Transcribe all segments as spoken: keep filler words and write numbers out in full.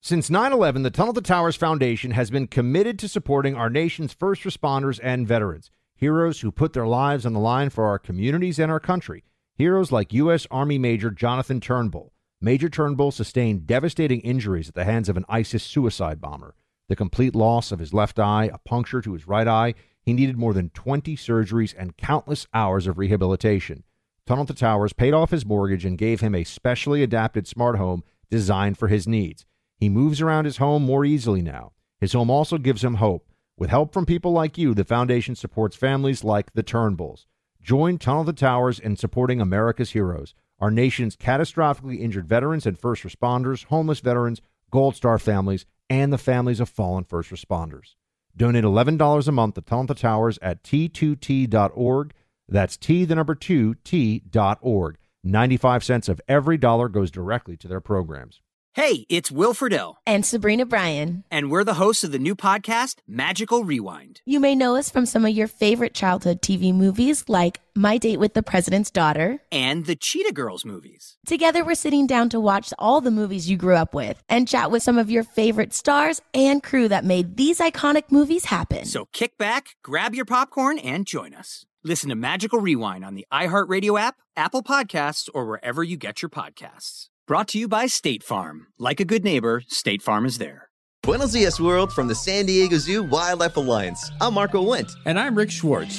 Since nine eleven, the Tunnel to Towers Foundation has been committed to supporting our nation's first responders and veterans, heroes who put their lives on the line for our communities and our country. Heroes like U S. Army Major Jonathan Turnbull. Major Turnbull sustained devastating injuries at the hands of an ISIS suicide bomber. The complete loss of his left eye, a puncture to his right eye. He needed more than twenty surgeries and countless hours of rehabilitation. Tunnel to Towers paid off his mortgage and gave him a specially adapted smart home designed for his needs. He moves around his home more easily now. His home also gives him hope. With help from people like you, the foundation supports families like the Turnbulls. Join Tunnel to Towers in supporting America's heroes, our nation's catastrophically injured veterans and first responders, homeless veterans, Gold Star families, and the families of fallen first responders. Donate eleven dollars a month to Tunnel to Towers at T two T dot org. That's T, the number two, T dot org. ninety-five cents of every dollar goes directly to their programs. Hey, it's Will Friedle. And Sabrina Bryan. And we're the hosts of the new podcast, Magical Rewind. You may know us from some of your favorite childhood T V movies like My Date with the President's Daughter. And the Cheetah Girls movies. Together, we're sitting down to watch all the movies you grew up with and chat with some of your favorite stars and crew that made these iconic movies happen. So kick back, grab your popcorn, and join us. Listen to Magical Rewind on the iHeartRadio app, Apple Podcasts, or wherever you get your podcasts. Brought to you by State Farm. Like a good neighbor, State Farm is there. Buenos dias, world, from the San Diego Zoo Wildlife Alliance. I'm Marco Wendt. And I'm Rick Schwartz.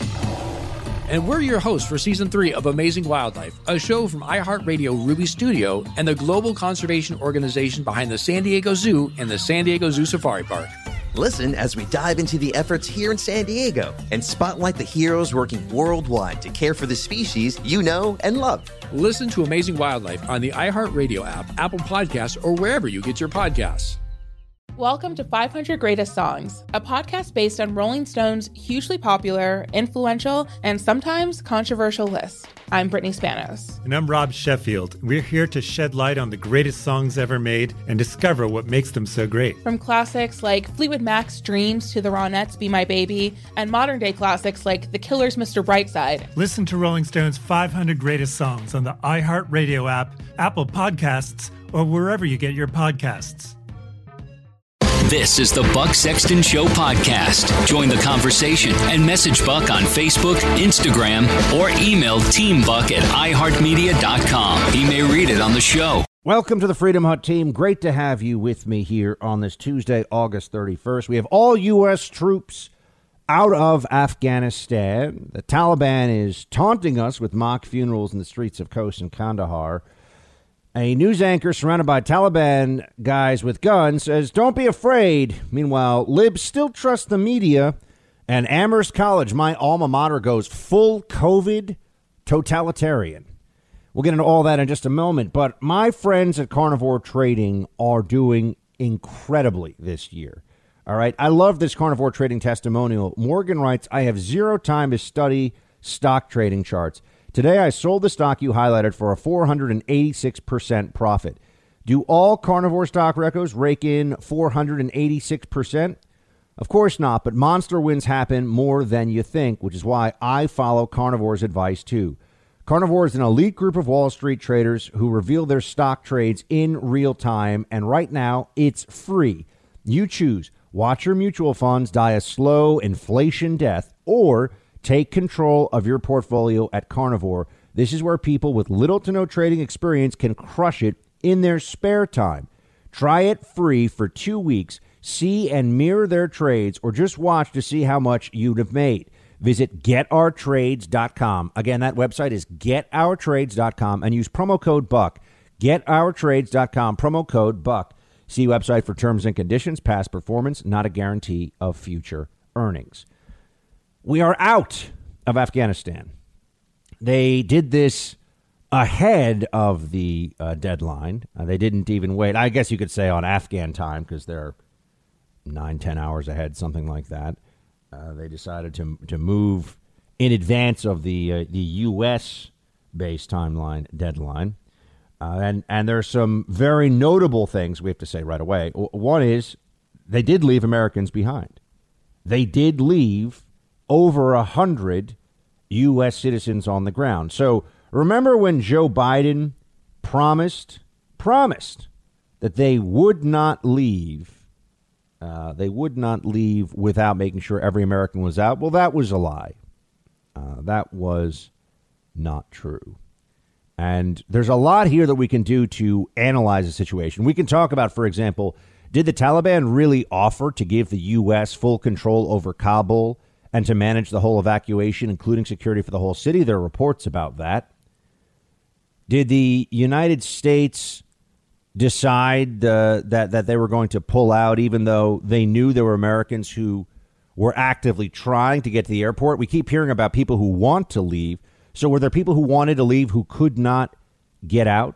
And we're your hosts for Season three of Amazing Wildlife, a show from iHeartRadio Ruby Studio and the global conservation organization behind the San Diego Zoo and the San Diego Zoo Safari Park. Listen as we dive into the efforts here in San Diego and spotlight the heroes working worldwide to care for the species you know and love. Listen to Amazing Wildlife on the iHeartRadio app, Apple Podcasts, or wherever you get your podcasts. Welcome to five hundred Greatest Songs, a podcast based on Rolling Stone's hugely popular, influential, and sometimes controversial list. I'm Brittany Spanos. And I'm Rob Sheffield. We're here to shed light on the greatest songs ever made and discover what makes them so great. From classics like Fleetwood Mac's Dreams to the Ronettes' Be My Baby, and modern-day classics like The Killer's Mister Brightside. Listen to Rolling Stone's five hundred Greatest Songs on the iHeartRadio app, Apple Podcasts, or wherever you get your podcasts. This is the Buck Sexton Show podcast. Join the conversation and message Buck on Facebook, Instagram, or email teambuck at i heart media dot com. He may read it on the show. Welcome to the Freedom Hut team. Great to have you with me here on this Tuesday, August thirty-first. We have all U S troops out of Afghanistan. The Taliban is taunting us with mock funerals in the streets of Khost and Kandahar. A news anchor surrounded by Taliban guys with guns says, don't be afraid. Meanwhile, libs still trust the media. And Amherst College, my alma mater, goes full COVID totalitarian. We'll get into all that in just a moment. But my friends at Carnivore Trading are doing incredibly this year. All right. I love this Carnivore Trading testimonial. Morgan writes, I have zero time to study stock trading charts. Today, I sold the stock you highlighted for a four hundred eighty-six percent profit. Do all carnivore stock recos rake in four hundred eighty-six percent? Of course not, but monster wins happen more than you think, which is why I follow Carnivore's advice, too. Carnivore is an elite group of Wall Street traders who reveal their stock trades in real time, and right now, it's free. You choose. Watch your mutual funds die a slow inflation death, or take control of your portfolio at Carnivore. This is where people with little to no trading experience can crush it in their spare time. Try it free for two weeks. See and mirror their trades, or just watch to see how much you'd have made. Visit get our trades dot com. Again, that website is get our trades dot com and use promo code BUCK. get our trades dot com, promo code BUCK. See website for terms and conditions. Past performance, not a guarantee of future earnings. We are out of Afghanistan. They did this ahead of the uh, deadline. Uh, they didn't even wait. I guess you could say on Afghan time because they're nine, ten hours ahead, something like that. Uh, they decided to to move in advance of the uh, the U S-based timeline deadline. Uh, and, and there are some very notable things we have to say right away. W- one is they did leave Americans behind. They did leave over a hundred U S citizens on the ground. So remember when Joe Biden promised, promised that they would not leave. Uh, they would not leave without making sure every American was out. Well, that was a lie. Uh, that was not true. And there's a lot here that we can do to analyze the situation. We can talk about, for example, did the Taliban really offer to give the U S full control over Kabul and to manage the whole evacuation, including security for the whole city? There are reports about that. Did the United States decide uh, that, that they were going to pull out, even though they knew there were Americans who were actively trying to get to the airport? We keep hearing about people who want to leave. So were there people who wanted to leave who could not get out?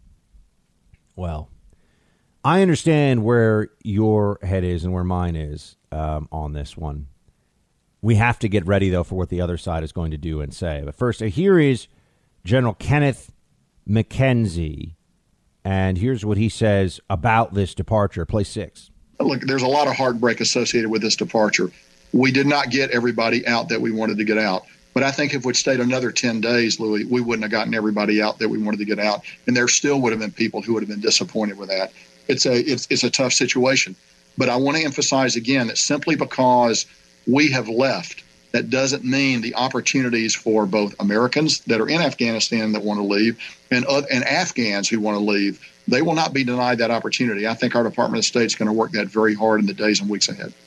Well, I understand where your head is and where mine is um, on this one. We have to get ready, though, for what the other side is going to do and say. But first, here is General Kenneth McKenzie. And here's what he says about this departure. Play six. Look, there's a lot of heartbreak associated with this departure. We did not get everybody out that we wanted to get out. But I think if we'd stayed another ten days, Louis, we wouldn't have gotten everybody out that we wanted to get out. And there still would have been people who would have been disappointed with that. It's a it's, it's a tough situation. But I want to emphasize again that simply because we have left, that doesn't mean the opportunities for both Americans that are in Afghanistan that want to leave and, uh, and Afghans who want to leave, they will not be denied that opportunity. I think our Department of State is going to work that very hard in the days and weeks ahead.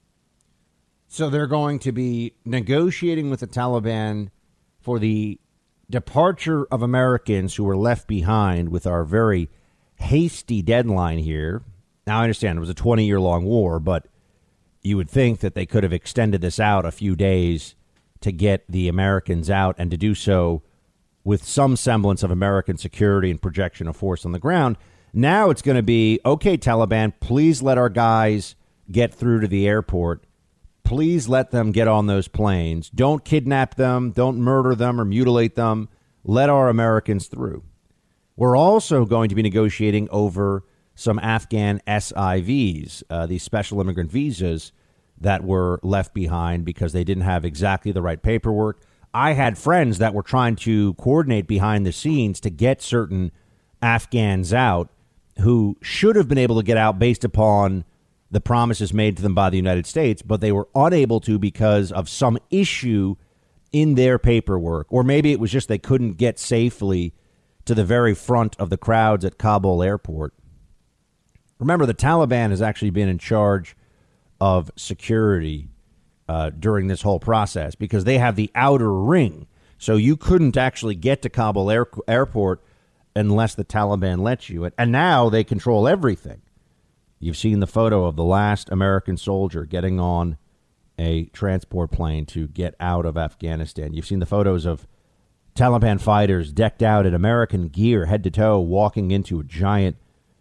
So they're going to be negotiating with the Taliban for the departure of Americans who were left behind with our very hasty deadline here. Now, I understand it was a twenty-year-long war, but you would think that they could have extended this out a few days to get the Americans out and to do so with some semblance of American security and projection of force on the ground. Now it's going to be, okay, Taliban, please let our guys get through to the airport. Please let them get on those planes. Don't kidnap them. Don't murder them or mutilate them. Let our Americans through. We're also going to be negotiating over some Afghan S I Vs, uh, these special immigrant visas that were left behind because they didn't have exactly the right paperwork. I had friends that were trying to coordinate behind the scenes to get certain Afghans out who should have been able to get out based upon the promises made to them by the United States, but they were unable to because of some issue in their paperwork. Or maybe it was just they couldn't get safely to the very front of the crowds at Kabul airport. Remember, the Taliban has actually been in charge of security uh, during this whole process because they have the outer ring. So you couldn't actually get to Kabul air- airport unless the Taliban let you. And now they control everything. You've seen the photo of the last American soldier getting on a transport plane to get out of Afghanistan. You've seen the photos of Taliban fighters decked out in American gear, head to toe, walking into a giant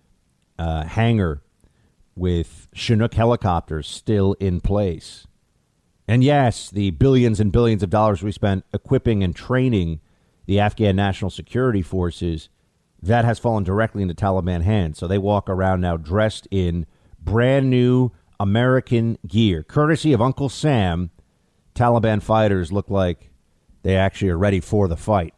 uh, hangar with Chinook helicopters still in place. And yes, the billions and billions of dollars we spent equipping and training the Afghan National Security Forces, that has fallen directly into Taliban hands. So they walk around now dressed in brand new American gear. Courtesy of Uncle Sam, Taliban fighters look like they actually are ready for the fight.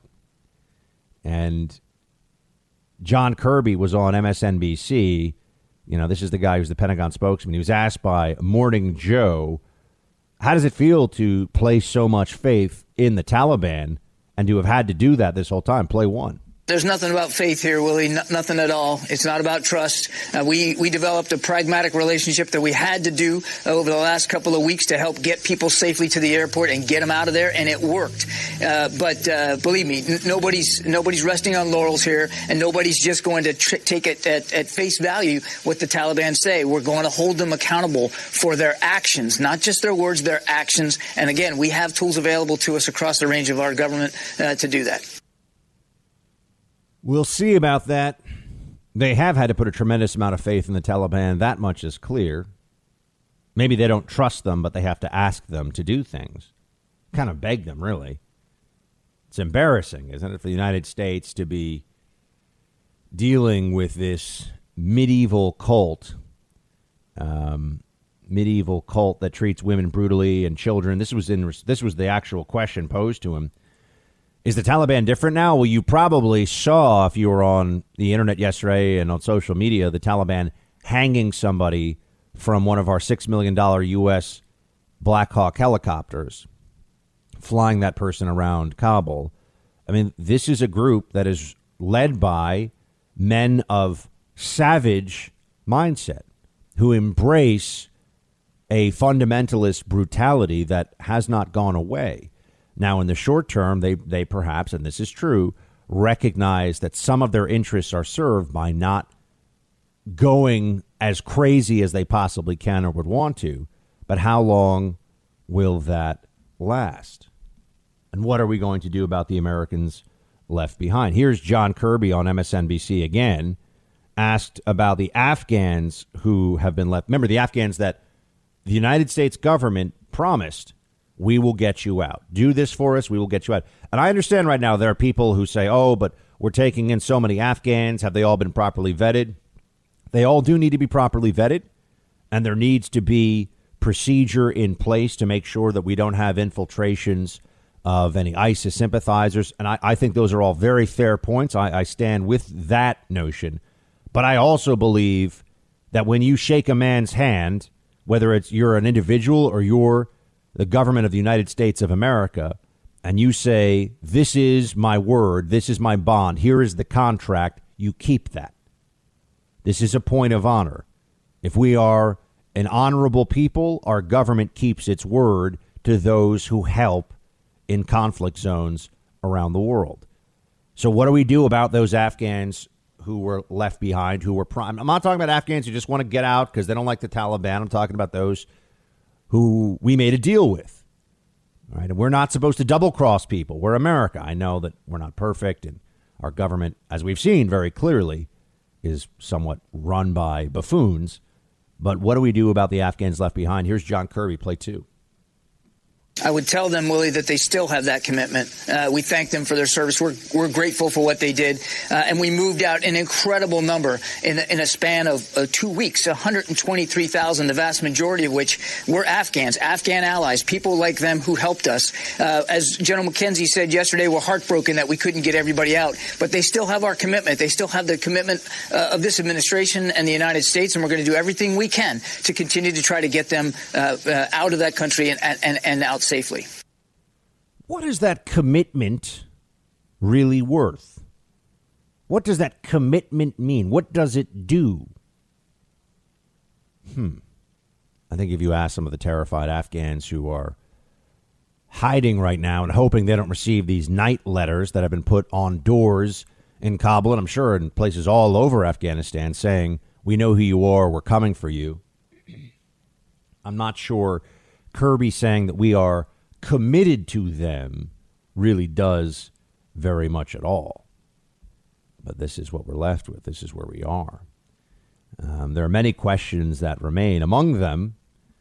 And John Kirby was on M S N B C. You know, this is the guy who's the Pentagon spokesman. He was asked by Morning Joe, how does it feel to place so much faith in the Taliban and to have had to do that this whole time? Play one. There's nothing about faith here, Willie. No, nothing at all. It's not about trust. Uh, we, we developed a pragmatic relationship that we had to do over the last couple of weeks to help get people safely to the airport and get them out of there, and it worked. Uh, but uh, believe me, n- nobody's nobody's resting on laurels here, and nobody's just going to tr- take it at, at face value what the Taliban say. We're going to hold them accountable for their actions, not just their words, their actions. And again, we have tools available to us across the range of our government uh, to do that. We'll see about that. They have had to put a tremendous amount of faith in the Taliban. That much is clear. Maybe they don't trust them, but they have to ask them to do things. Kind of beg them, really. It's embarrassing, isn't it, for the United States to be dealing with this medieval cult, um, medieval cult that treats women brutally and children. This was in this was the actual question posed to him. Is the Taliban different now? Well, you probably saw, if you were on the internet yesterday and on social media, the Taliban hanging somebody from one of our six million dollars U S Black Hawk helicopters, flying that person around Kabul. I mean, this is a group that is led by men of savage mindset who embrace a fundamentalist brutality that has not gone away. Now, in the short term, they, they perhaps, and this is true, recognize that some of their interests are served by not going as crazy as they possibly can or would want to. But how long will that last? And what are we going to do about the Americans left behind? Here's John Kirby on M S N B C again, asked about the Afghans who have been left. Remember, the Afghans that the United States government promised, we will get you out. Do this for us, we will get you out. And I understand right now there are people who say, oh, but we're taking in so many Afghans. Have they all been properly vetted? They all do need to be properly vetted. And there needs to be procedure in place to make sure that we don't have infiltrations of any ISIS sympathizers. And I, I think those are all very fair points. I, I stand with that notion. But I also believe that when you shake a man's hand, whether it's you're an individual or you're the government of the United States of America, and you say, this is my word, this is my bond, here is the contract, you keep that. This is a point of honor. If we are an honorable people, our government keeps its word to those who help in conflict zones around the world. So what do we do about those Afghans who were left behind, who were prime? I'm not talking about Afghans who just want to get out because they don't like the Taliban. I'm talking about those who we made a deal with. All right, and we're not supposed to double cross people. We're America. I know that we're not perfect, and our government, as we've seen very clearly, is somewhat run by buffoons. But what do we do about the Afghans left behind? Here's John Kirby, play two. I would tell them, Willie, that they still have that commitment. Uh, we thank them for their service. We're, we're grateful for what they did. Uh, and we moved out an incredible number in, in a span of uh, two weeks, one hundred twenty-three thousand, the vast majority of which were Afghans, Afghan allies, people like them who helped us. Uh, as General McKenzie said yesterday, we're heartbroken that we couldn't get everybody out. But they still have our commitment. They still have the commitment uh, of this administration and the United States. And we're going to do everything we can to continue to try to get them uh, uh, out of that country and, and, and out safely. What is that commitment really worth? What does that commitment mean? What does it do? Hmm. I think if you ask some of the terrified Afghans who are hiding right now and hoping they don't receive these night letters that have been put on doors in Kabul, and I'm sure in places all over Afghanistan, saying, we know who you are, we're coming for you. I'm not sure Kirby saying that we are committed to them really does very much at all. But this is what we're left with. This is where we are. Um, there are many questions that remain. Among them,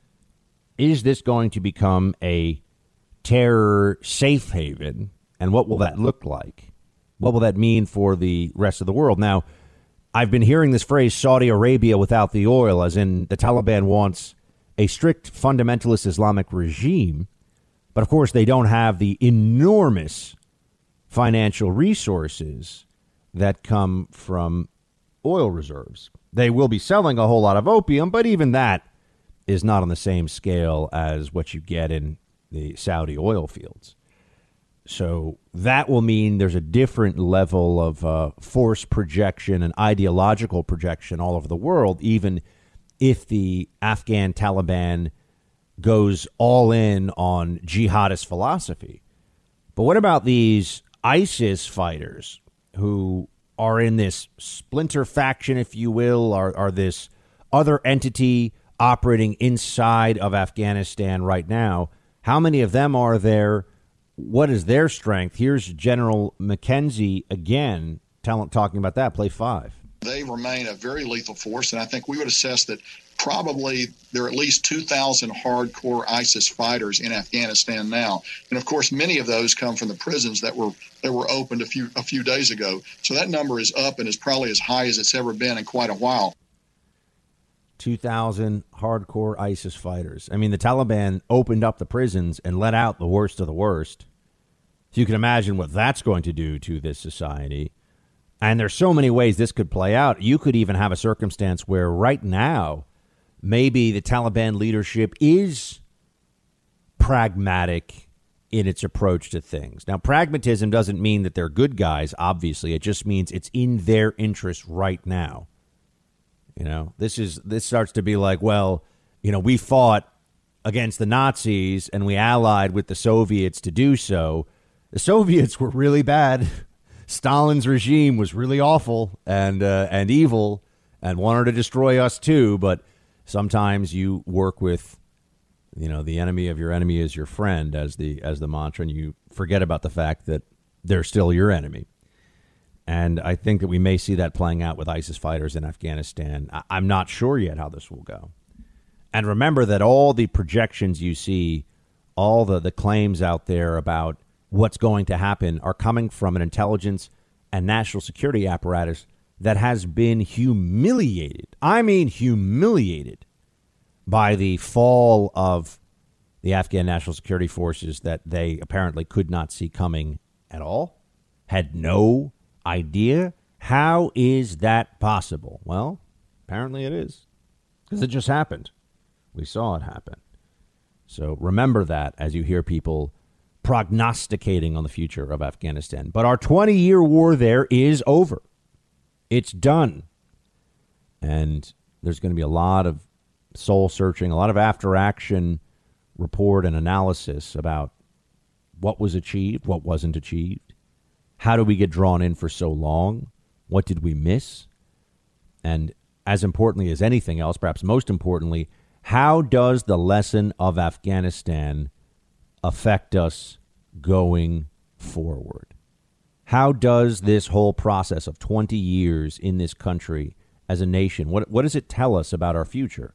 is this going to become a terror safe haven? And what will that look like? What will that mean for the rest of the world? Now, I've been hearing this phrase, Saudi Arabia without the oil, as in the Taliban wants a strict fundamentalist Islamic regime. But, of course, they don't have the enormous financial resources that come from oil reserves. They will be selling a whole lot of opium, but even that is not on the same scale as what you get in the Saudi oil fields. So that will mean there's a different level of uh, force projection and ideological projection all over the world, even if the Afghan Taliban goes all in on jihadist philosophy. But what about these ISIS fighters who are in this splinter faction, if you will, are, are this other entity operating inside of Afghanistan right now? How many of them are there? What is their strength? Here's General McKenzie again tell, talking about that. Play five. They remain a very lethal force, and I think we would assess that probably there are at least two thousand hardcore ISIS fighters in Afghanistan now. And, of course, many of those come from the prisons that were that were opened a few a few days ago. So that number is up and is probably as high as it's ever been in quite a while. two thousand hardcore ISIS fighters. I mean, the Taliban opened up the prisons and let out the worst of the worst. So you can imagine what that's going to do to this society. And there's so many ways this could play out. You could even have a circumstance where right now, maybe the Taliban leadership is pragmatic in its approach to things. Now, pragmatism doesn't mean that they're good guys, obviously. It just means it's in their interest right now. You know, this is this starts to be like, well, you know, we fought against the Nazis and we allied with the Soviets to do so. The Soviets were really bad. Stalin's regime was really awful and uh, and evil and wanted to destroy us, too. But sometimes you work with, you know, the enemy of your enemy is your friend as the as the mantra, and you forget about the fact that they're still your enemy. And I think that we may see that playing out with ISIS fighters in Afghanistan. I- I'm not sure yet how this will go. And remember that all the projections you see, all the, the claims out there about what's going to happen are coming from an intelligence and national security apparatus that has been humiliated. I mean, humiliated by the fall of the Afghan National Security Forces that they apparently could not see coming at all, had no idea. How is that possible? Well, apparently it is, because it just happened. We saw it happen. So remember that as you hear people prognosticating on the future of Afghanistan. But our twenty-year war there is over. It's done. And there's going to be a lot of soul searching, a lot of after action report and analysis about what was achieved, what wasn't achieved. How did we get drawn in for so long? What did we miss? And as importantly as anything else, perhaps most importantly, how does the lesson of Afghanistan affect us going forward? How does this whole process of twenty years in this country as a nation, what what does it tell us about our future?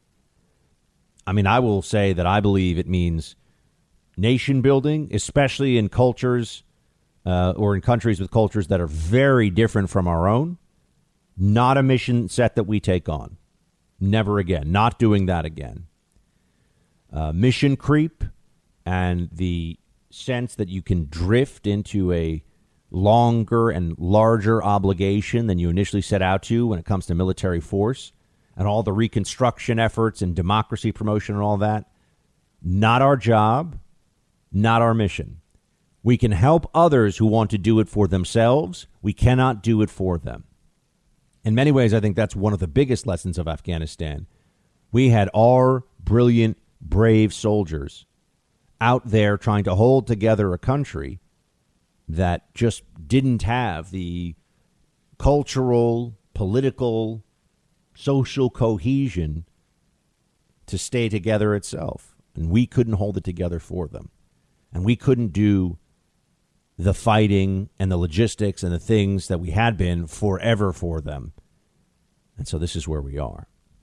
I mean, I will say that I believe it means nation building, especially in cultures uh, or in countries with cultures that are very different from our own. Not a mission set that we take on. Never again. Not doing that again. Uh, mission creep and the sense that you can drift into a longer and larger obligation than you initially set out to when it comes to military force and all the reconstruction efforts and democracy promotion and all that. Not our job, not our mission. We can help others who want to do it for themselves. We cannot do it for them. In many ways, I think that's one of the biggest lessons of Afghanistan. We had our brilliant, brave soldiers out there trying to hold together a country that just didn't have the cultural, political, social cohesion to stay together itself. And we couldn't hold it together for them. And we couldn't do the fighting and the logistics and the things that we had been forever for them. And so this is where we are.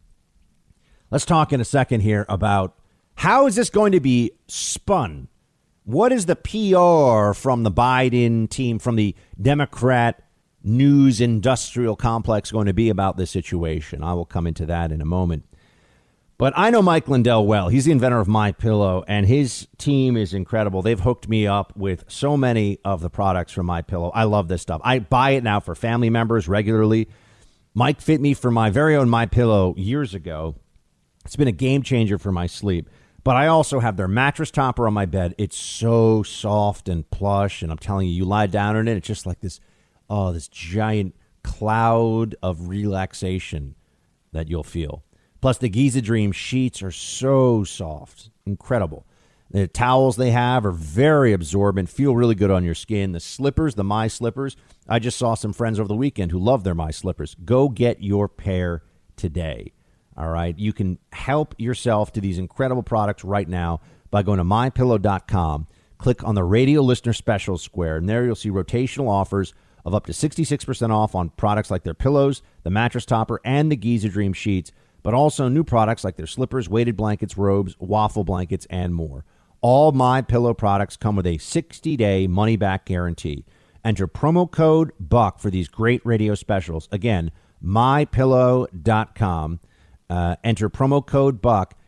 Let's talk in a second here about how is this going to be spun? What is the P R from the Biden team, from the Democrat news industrial complex going to be about this situation? I will come into that in a moment. But I know Mike Lindell well. He's the inventor of MyPillow, and his team is incredible. They've hooked me up with so many of the products from MyPillow. I love this stuff. I buy it now for family members regularly. Mike fit me for my very own MyPillow years ago. It's been a game changer for my sleep. But I also have their mattress topper on my bed. It's so soft and plush, and I'm telling you, you lie down in it, it's just like this, oh, this giant cloud of relaxation that you'll feel. Plus, the Giza Dream sheets are so soft. Incredible. The towels they have are very absorbent, feel really good on your skin. The slippers, the My Slippers, I just saw some friends over the weekend who love their My Slippers. Go get your pair today. All right. You can help yourself to these incredible products right now by going to my pillow dot com. Click on the radio listener specials square, and there you'll see rotational offers of up to sixty-six percent off on products like their pillows, the mattress topper, and the Giza Dream sheets, but also new products like their slippers, weighted blankets, robes, waffle blankets, and more. All MyPillow products come with a sixty-day money-back guarantee. Enter promo code BUCK for these great radio specials. Again, my pillow dot com. Uh, enter promo code BUCK.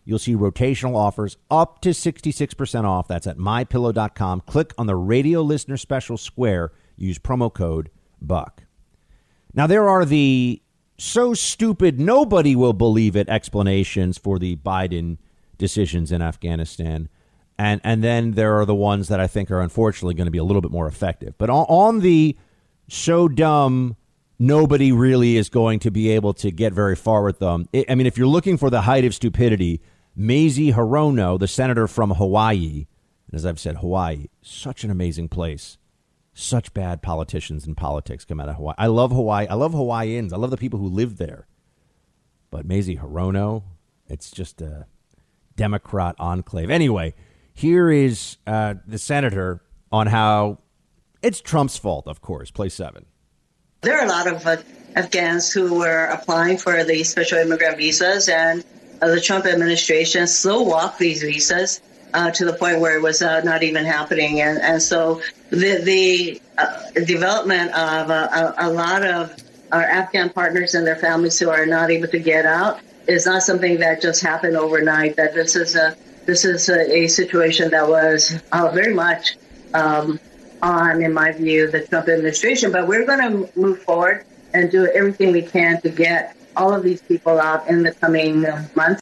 you'll see rotational offers up to sixty-six percent off. That's at my pillow dot com. Click on the radio listener special square. Use promo code Buck. Now, there are the so stupid nobody will believe it explanations for the Biden decisions in Afghanistan. And and then there are the ones that I think are unfortunately going to be a little bit more effective. But on, on the so dumb, nobody really is going to be able to get very far with them. I mean, if you're looking for the height of stupidity, Mazie Hirono, the senator from Hawaii, and as I've said, Hawaii, such an amazing place. Such bad politicians and politics come out of Hawaii. I love Hawaii. I love Hawaiians. I love the people who live there. But Mazie Hirono, it's just a Democrat enclave. Anyway, here is uh, the senator on how it's Trump's fault, of course. Play seven. There are a lot of uh, Afghans who were applying for the special immigrant visas, and uh, the Trump administration slow walked these visas uh, to the point where it was uh, not even happening. And, and so the, the uh, development of uh, a, a lot of our Afghan partners and their families who are not able to get out is not something that just happened overnight. That this is a this is a, a situation that was uh, very much um, on, in my view, the Trump administration. But we're going to move forward and do everything we can to get all of these people out in the coming months.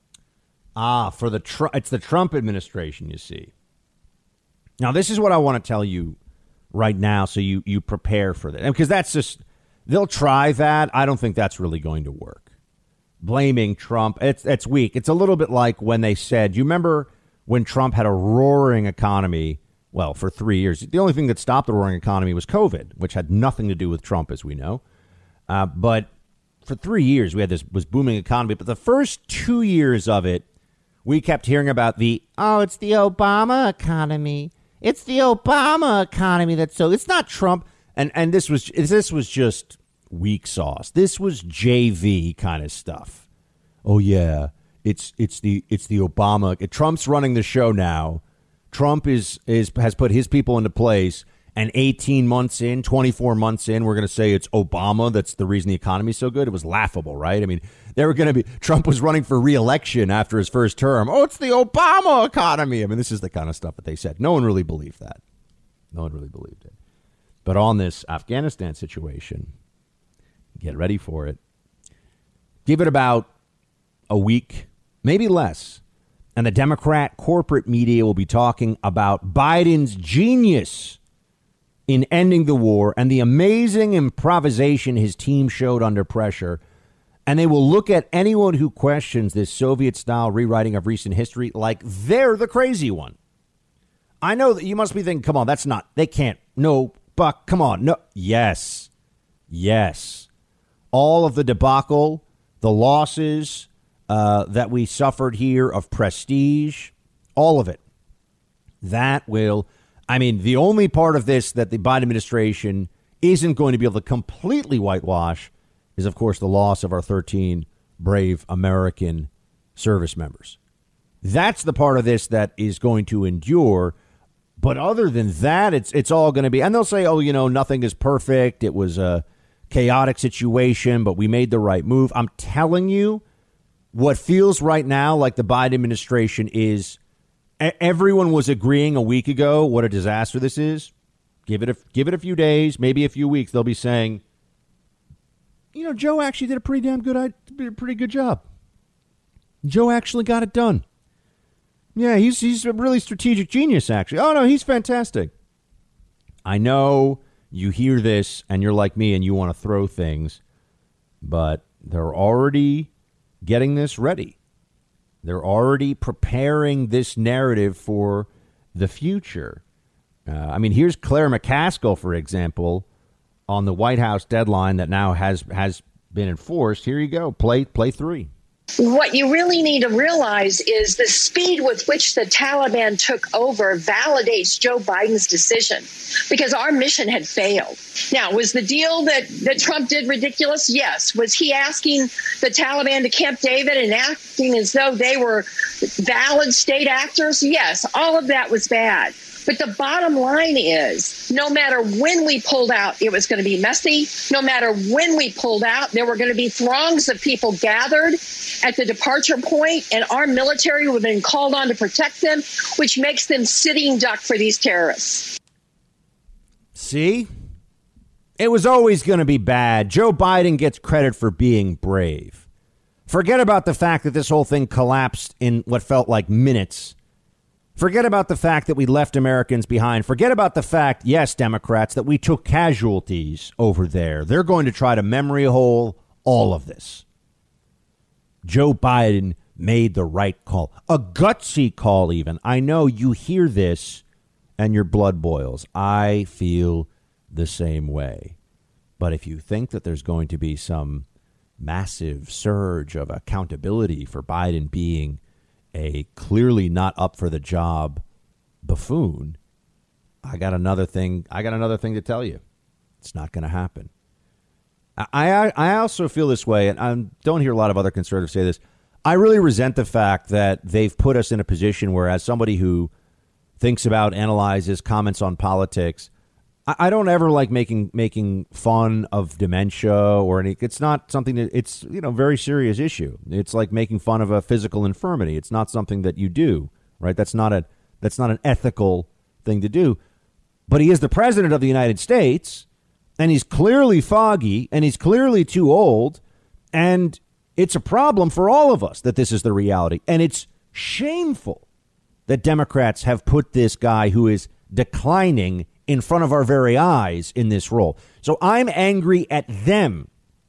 Ah, for the Tr- it's the Trump administration, you see. Now, this is what I want to tell you right now, so you you prepare for that, because that's just they'll try that. I don't think that's really going to work. Blaming Trump, it's it's weak. It's a little bit like when they said, you remember when Trump had a roaring economy? Well, for three years, the only thing that stopped the roaring economy was COVID, which had nothing to do with Trump, as we know. Uh, but for three years, we had this was booming economy. But the first two years of it, we kept hearing about the, oh, it's the Obama economy. It's the Obama economy. That's so it's not Trump. And and this was this was just weak sauce. This was J V kind of stuff. Oh, yeah, it's it's the it's the Obama. Trump's running the show now. Trump is is has put his people into place. And eighteen months in, twenty-four months in, we're going to say it's Obama. That's the reason the economy is so good. It was laughable, right? I mean, they were going to be Trump was running for re-election after his first term. Oh, it's the Obama economy. I mean, this is the kind of stuff that they said. No one really believed that. No one really believed it. But on this Afghanistan situation, get ready for it. Give it about a week, maybe less. And the Democrat corporate media will be talking about Biden's genius in ending the war and the amazing improvisation his team showed under pressure. And they will look at anyone who questions this Soviet-style rewriting of recent history like they're the crazy one. I know that you must be thinking, come on, that's not, they can't, no, Buck, come on, no, yes, yes. All of the debacle, the losses uh, that we suffered here of prestige, all of it, that will... I mean, the only part of this that the Biden administration isn't going to be able to completely whitewash is, of course, the loss of our thirteen brave American service members. That's the part of this that is going to endure. But other than that, it's it's all going to be. And they'll say, oh, you know, nothing is perfect. It was a chaotic situation, but we made the right move. I'm telling you, what feels right now like the Biden administration is. Everyone was agreeing a week ago what a disaster this is. Give it a give it a few days, maybe a few weeks. They'll be saying, you know, Joe actually did a pretty damn good, a pretty good job. Joe actually got it done. Yeah, he's he's a really strategic genius, actually. Oh, no, he's fantastic. I know you hear this and you're like me and you want to throw things, but they're already getting this ready. They're already preparing this narrative for the future. Uh, I mean, here's Claire McCaskill, for example, on the White House deadline that now has has been enforced. Here you go. Play play three. What you really need to realize is the speed with which the Taliban took over validates Joe Biden's decision, because our mission had failed. Now, was the deal that, that Trump did ridiculous? Yes. Was he asking the Taliban to Camp David and acting as though they were valid state actors? Yes. All of that was bad. But the bottom line is, no matter when we pulled out, it was going to be messy. No matter when we pulled out, there were going to be throngs of people gathered at the departure point, and our military would have been called on to protect them, which makes them sitting duck for these terrorists. See? It was always going to be bad. Joe Biden gets credit for being brave. Forget about the fact that this whole thing collapsed in what felt like minutes. Forget about the fact that we left Americans behind. Forget about the fact, yes, Democrats, that we took casualties over there. They're going to try to memory hole all of this. Joe Biden made the right call, a gutsy call even. I know you hear this and your blood boils. I feel the same way. But if you think that there's going to be some massive surge of accountability for Biden being a clearly not up for the job buffoon, I got another thing. I got another thing to tell you. It's not going to happen. I, I I also feel this way, and I don't hear a lot of other conservatives say this. I really resent the fact that they've put us in a position where, as somebody who thinks about, analyzes, comments on politics, I, I don't ever like making making fun of dementia or any. It's not something that it's, you know, very serious issue. It's like making fun of a physical infirmity. It's not something that you do. Right. That's not a that's not an ethical thing to do. But he is the president of the United States, and he's clearly foggy, and he's clearly too old. And it's a problem for all of us that this is the reality. And it's shameful that Democrats have put this guy who is declining in front of our very eyes in this role. So I'm angry at them.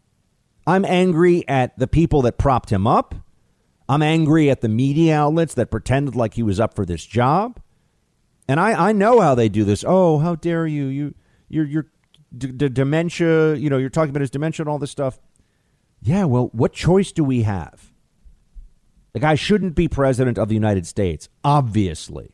I'm angry at the people that propped him up. I'm angry at the media outlets that pretended like he was up for this job. And I, I know how they do this. Oh, how dare you? You, you're, you're d- d- dementia. You know, you're talking about his dementia and all this stuff. Yeah, well, what choice do we have? The guy shouldn't be president of the United States, obviously.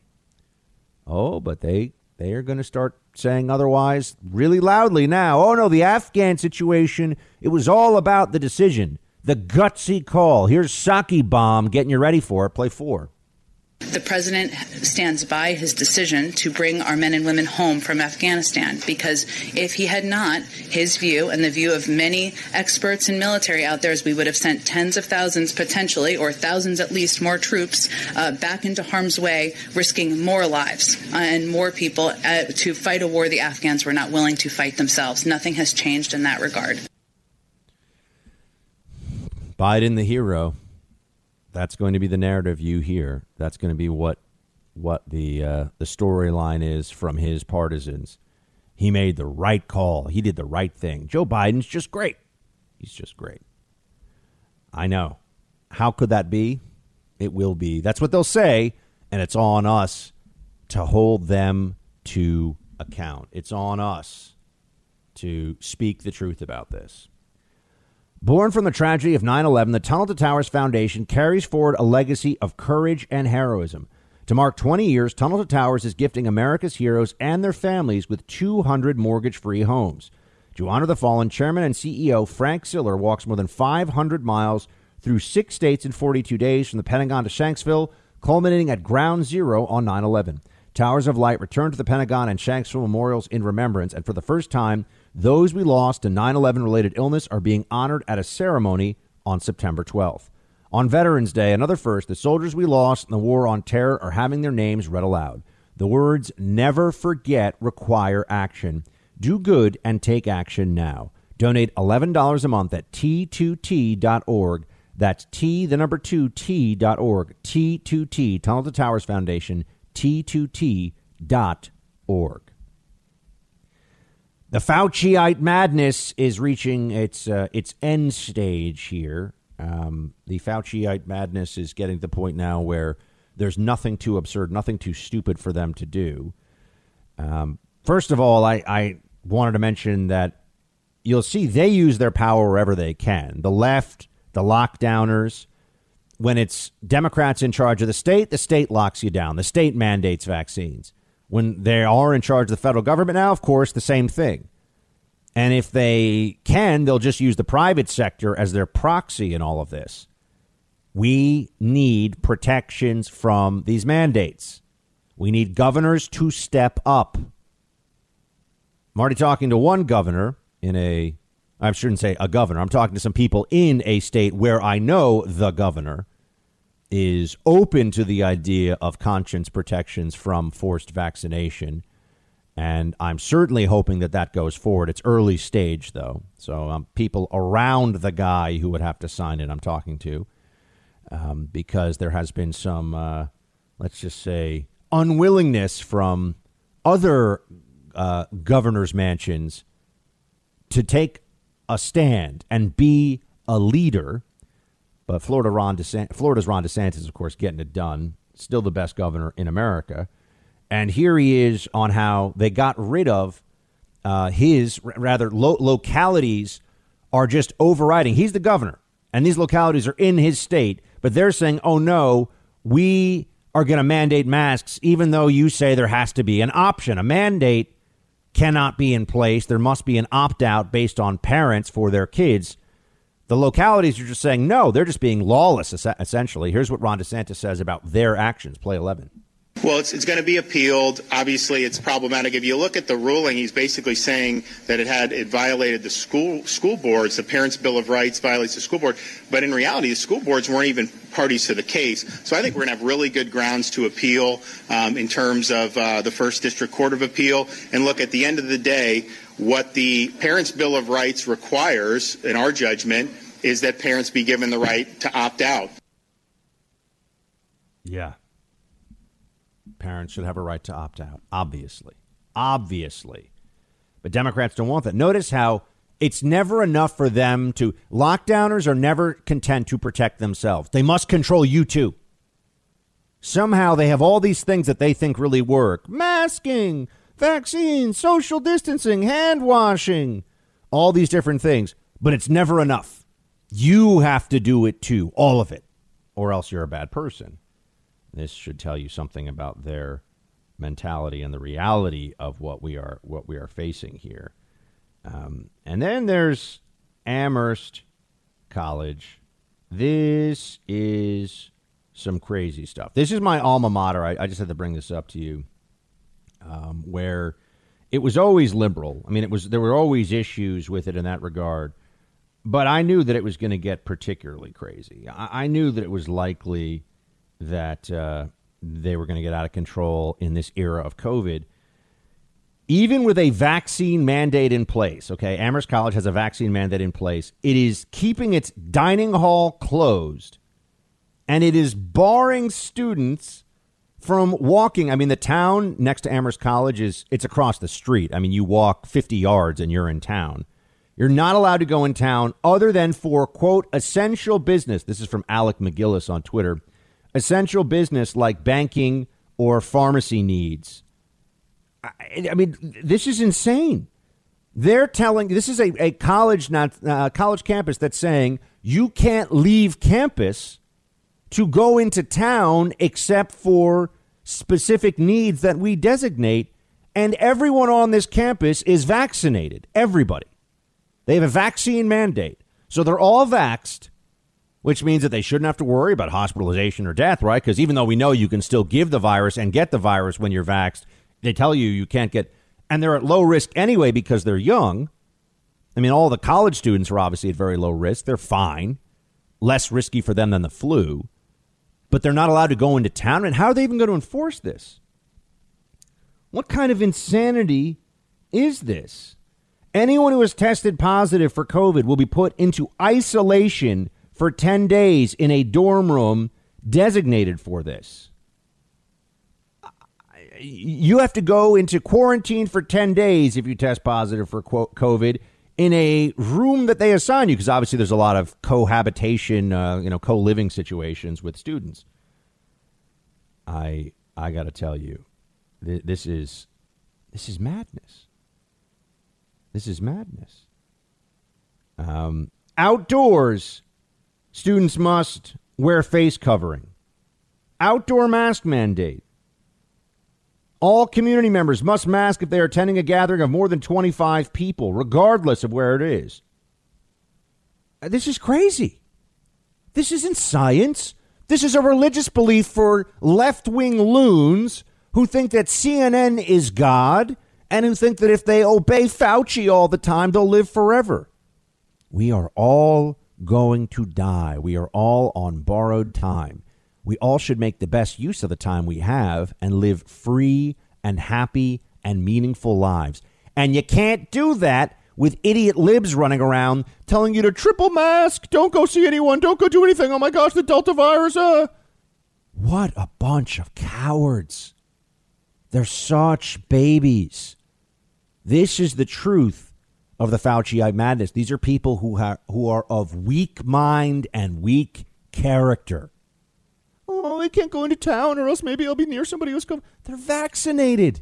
Oh, but they they are going to start saying otherwise really loudly now. Oh, no, the Afghan situation, it was all about the decision, the gutsy call. Here's Saki Bomb getting you ready for it. Play four. The president stands by his decision to bring our men and women home from Afghanistan, because if he had not, his view and the view of many experts and military out there is we would have sent tens of thousands potentially, or thousands at least, more troops uh, back into harm's way, risking more lives uh, and more people uh, to fight a war the Afghans were not willing to fight themselves. Nothing has changed in that regard. Biden, the hero. That's going to be the narrative you hear. That's going to be what what the uh, the storyline is from his partisans. He made the right call. He did the right thing. Joe Biden's just great. He's just great. I know. How could that be? It will be. That's what they'll say. And it's on us to hold them to account. It's on us to speak the truth about this. Born from the tragedy of nine eleven, the Tunnel to Towers Foundation carries forward a legacy of courage and heroism. To mark twenty years, Tunnel to Towers is gifting America's heroes and their families with two hundred mortgage-free homes. To honor the fallen, Chairman and C E O Frank Siller walks more than five hundred miles through six states in forty-two days from the Pentagon to Shanksville, culminating at Ground Zero on nine eleven. Towers of Light return to the Pentagon and Shanksville memorials in remembrance, and for the first time, those we lost to nine eleven related illness are being honored at a ceremony on September twelfth. On Veterans Day, another first, the soldiers we lost in the war on terror are having their names read aloud. The words "never forget" require action. Do good and take action now. Donate eleven dollars a month at T two T dot org. That's T, the number two, T dot org. T two T, Tunnel to Towers Foundation, T two T dot org. The Fauciite madness is reaching its uh, its end stage here. Um, the Fauciite madness is getting to the point now where there's nothing too absurd, nothing too stupid for them to do. Um, first of all, I, I wanted to mention that you'll see they use their power wherever they can. The left, the lockdowners, when it's Democrats in charge of the state, the state locks you down. The state mandates vaccines. When they are in charge of the federal government now, of course, the same thing. And if they can, they'll just use the private sector as their proxy in all of this. We need protections from these mandates. We need governors to step up. I'm already talking to one governor in a, I shouldn't say a governor. I'm talking to some people in a state where I know the governor is open to the idea of conscience protections from forced vaccination. And I'm certainly hoping that that goes forward. It's early stage, though. So um, people around the guy who would have to sign it I'm talking to, um, because there has been some, uh, let's just say, unwillingness from other uh, governors' mansions to take a stand and be a leader. But Florida Ron DeSantis, Florida's Ron DeSantis, of course, getting it done. Still the best governor in America. And here he is on how they got rid of uh, his, rather, lo- localities are just overriding. He's the governor, and these localities are in his state, but they're saying, oh, no, we are going to mandate masks, even though you say there has to be an option. A mandate cannot be in place. There must be an opt-out based on parents for their kids. The localities are just saying, no, they're just being lawless, essentially. Here's what Ron DeSantis says about their actions. Play eleven. Well, it's, it's going to be appealed. Obviously, it's problematic. If you look at the ruling, he's basically saying that it had it violated the school school boards. The Parents' Bill of Rights violates the school board. But in reality, the school boards weren't even parties to the case. So I think we're going to have really good grounds to appeal um, in terms of uh, the First District Court of Appeal. And look, at the end of the day, what the Parents' Bill of Rights requires, in our judgment, is that parents be given the right to opt out. Yeah. Parents should have a right to opt out, obviously. Obviously. But Democrats don't want that. Notice how it's never enough for them to... Lockdowners are never content to protect themselves. They must control you, too. Somehow they have all these things that they think really work. Masking, vaccines, social distancing, hand washing, all these different things. But it's never enough. You have to do it, too, all of it, or else you're a bad person. This should tell you something about their mentality and the reality of what we are what we are facing here. Um, and then there's Amherst College. This is some crazy stuff. This is my alma mater. I, I just had to bring this up to you, um, where it was always liberal. I mean, it was there were always issues with it in that regard. But I knew that it was going to get particularly crazy. I, I knew that it was likely that uh, they were going to get out of control in this era of COVID. Even with a vaccine mandate in place, okay, Amherst College has a vaccine mandate in place. It is keeping its dining hall closed, and it is barring students from walking. I mean, the town next to Amherst College is it's across the street. I mean, you walk fifty yards and you're in town. You're not allowed to go in town other than for, quote, essential business. This is from Alec McGillis on Twitter. Essential business like banking or pharmacy needs. I, I mean, this is insane. They're telling this is a, a college, not uh, college campus that's saying you can't leave campus to go into town except for specific needs that we designate. And everyone on this campus is vaccinated. Everybody. They have a vaccine mandate. So they're all vaxxed, which means that they shouldn't have to worry about hospitalization or death, right? Because even though we know you can still give the virus and get the virus when you're vaxxed, they tell you you can't get, and they're at low risk anyway because they're young. I mean, all the college students are obviously at very low risk. They're fine. Less risky for them than the flu. But they're not allowed to go into town. And how are they even going to enforce this? What kind of insanity is this? Anyone who has tested positive for COVID will be put into isolation for ten days in a dorm room designated for this. You have to go into quarantine for ten days if you test positive for COVID in a room that they assign you, because obviously there's a lot of cohabitation, uh, you know, co-living situations with students. I I got to tell you, th- this is this is madness. This is madness. Um, outdoors, students must wear face covering. Outdoor mask mandate. All community members must mask if they are attending a gathering of more than twenty-five people, regardless of where it is. This is crazy. This isn't science. This is a religious belief for left-wing loons who think that C N N is God, and who think that if they obey Fauci all the time, they'll live forever. We are all going to die. We are all on borrowed time. We all should make the best use of the time we have and live free and happy and meaningful lives. And you can't do that with idiot libs running around telling you to triple mask, don't go see anyone, don't go do anything. Oh my gosh, the Delta virus. Uh. What a bunch of cowards. They're such babies. This is the truth of the Fauci madness. These are people who, ha- who are of weak mind and weak character. Oh, I can't go into town or else maybe I'll be near somebody who's come. They're vaccinated.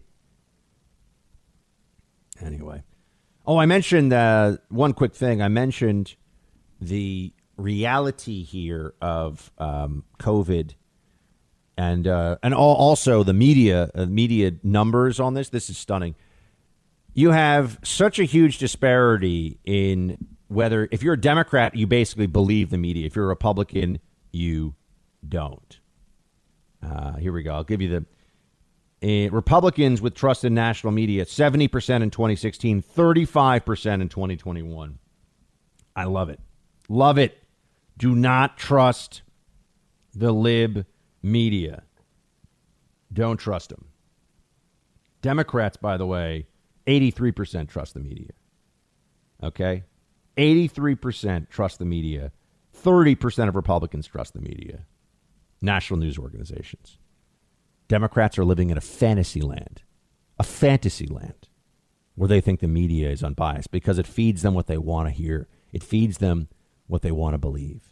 Anyway. Oh, I mentioned uh, one quick thing. I mentioned the reality here of um, COVID and uh, and all, also the media uh, media numbers on this. This is stunning. You have such a huge disparity in whether if you're a Democrat, you basically believe the media. If you're a Republican, you don't. Uh, here we go. I'll give you the uh, Republicans with trust in national media, seventy percent in twenty sixteen, thirty-five percent in twenty twenty-one. I love it. Love it. Do not trust the lib media. Don't trust them. Democrats, by the way, eighty-three percent trust the media. Okay? eighty-three percent trust the media. thirty percent of Republicans trust the media. National news organizations. Democrats are living in a fantasy land, a fantasy land where they think the media is unbiased because it feeds them what they want to hear. It feeds them what they want to believe.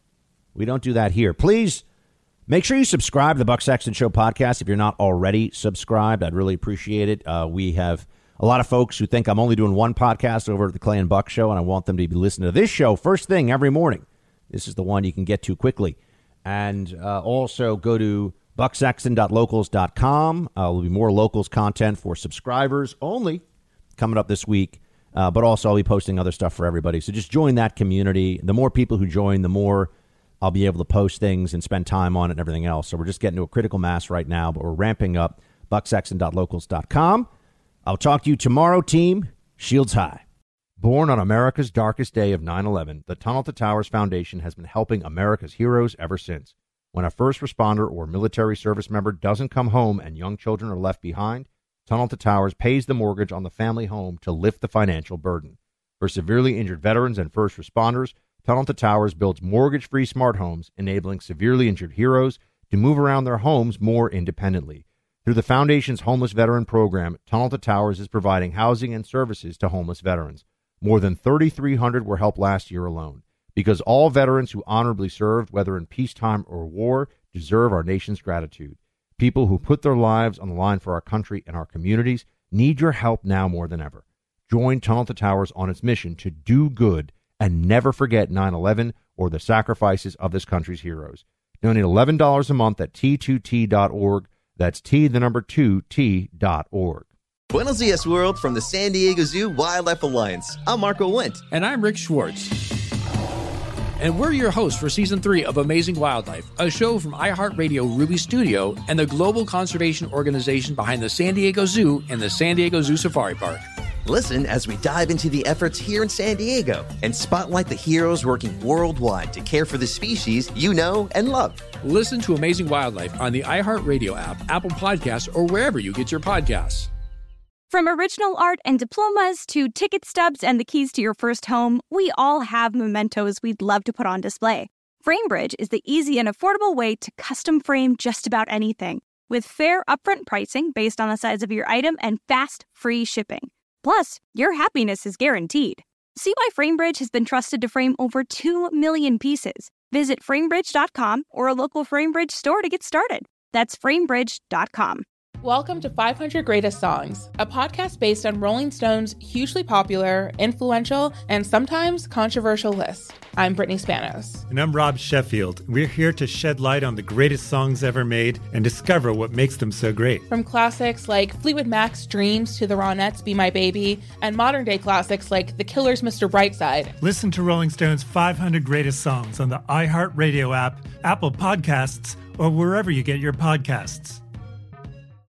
We don't do that here. Please make sure you subscribe to the Buck Sexton Show podcast if you're not already subscribed. I'd really appreciate it. Uh, we have a lot of folks who think I'm only doing one podcast over at the Clay and Buck Show, and I want them to be listening to this show first thing every morning. This is the one you can get to quickly. And uh, also go to buck sexton dot locals dot com. Uh, there'll be more Locals content for subscribers only coming up this week. Uh, but also I'll be posting other stuff for everybody. So just join that community. The more people who join, the more I'll be able to post things and spend time on it and everything else. So we're just getting to a critical mass right now, but we're ramping up. buck sexton dot locals dot com. I'll talk to you tomorrow, team. Shields high. Born on America's darkest day of nine eleven, the Tunnel to Towers Foundation has been helping America's heroes ever since. When a first responder or military service member doesn't come home and young children are left behind, Tunnel to Towers pays the mortgage on the family home to lift the financial burden. For severely injured veterans and first responders, Tunnel to Towers builds mortgage-free smart homes, enabling severely injured heroes to move around their homes more independently. Through the Foundation's Homeless Veteran Program, Tunnel to Towers is providing housing and services to homeless veterans. More than thirty-three hundred were helped last year alone. Because all veterans who honorably served, whether in peacetime or war, deserve our nation's gratitude. People who put their lives on the line for our country and our communities need your help now more than ever. Join Tunnel to Towers on its mission to do good and never forget nine eleven or the sacrifices of this country's heroes. Donate eleven dollars a month at T two T dot org. That's T, the number two, T dot org. Buenos dias, world, from the San Diego Zoo Wildlife Alliance. I'm Marco Wendt. And I'm Rick Schwartz. And we're your hosts for Season three of Amazing Wildlife, a show from iHeartRadio Ruby Studio and the global conservation organization behind the San Diego Zoo and the San Diego Zoo Safari Park. Listen as we dive into the efforts here in San Diego and spotlight the heroes working worldwide to care for the species you know and love. Listen to Amazing Wildlife on the iHeartRadio app, Apple Podcasts, or wherever you get your podcasts. From original art and diplomas to ticket stubs and the keys to your first home, we all have mementos we'd love to put on display. FrameBridge is the easy and affordable way to custom frame just about anything, with fair upfront pricing based on the size of your item and fast, free shipping. Plus, your happiness is guaranteed. See why FrameBridge has been trusted to frame over two million pieces. Visit framebridge dot com or a local FrameBridge store to get started. That's framebridge dot com. Welcome to five hundred Greatest Songs, a podcast based on Rolling Stone's hugely popular, influential, and sometimes controversial list. I'm Brittany Spanos. And I'm Rob Sheffield. We're here to shed light on the greatest songs ever made and discover what makes them so great. From classics like Fleetwood Mac's Dreams to the Ronettes' Be My Baby, and modern-day classics like The Killers' Mister Brightside. Listen to Rolling Stone's five hundred Greatest Songs on the iHeartRadio app, Apple Podcasts, or wherever you get your podcasts.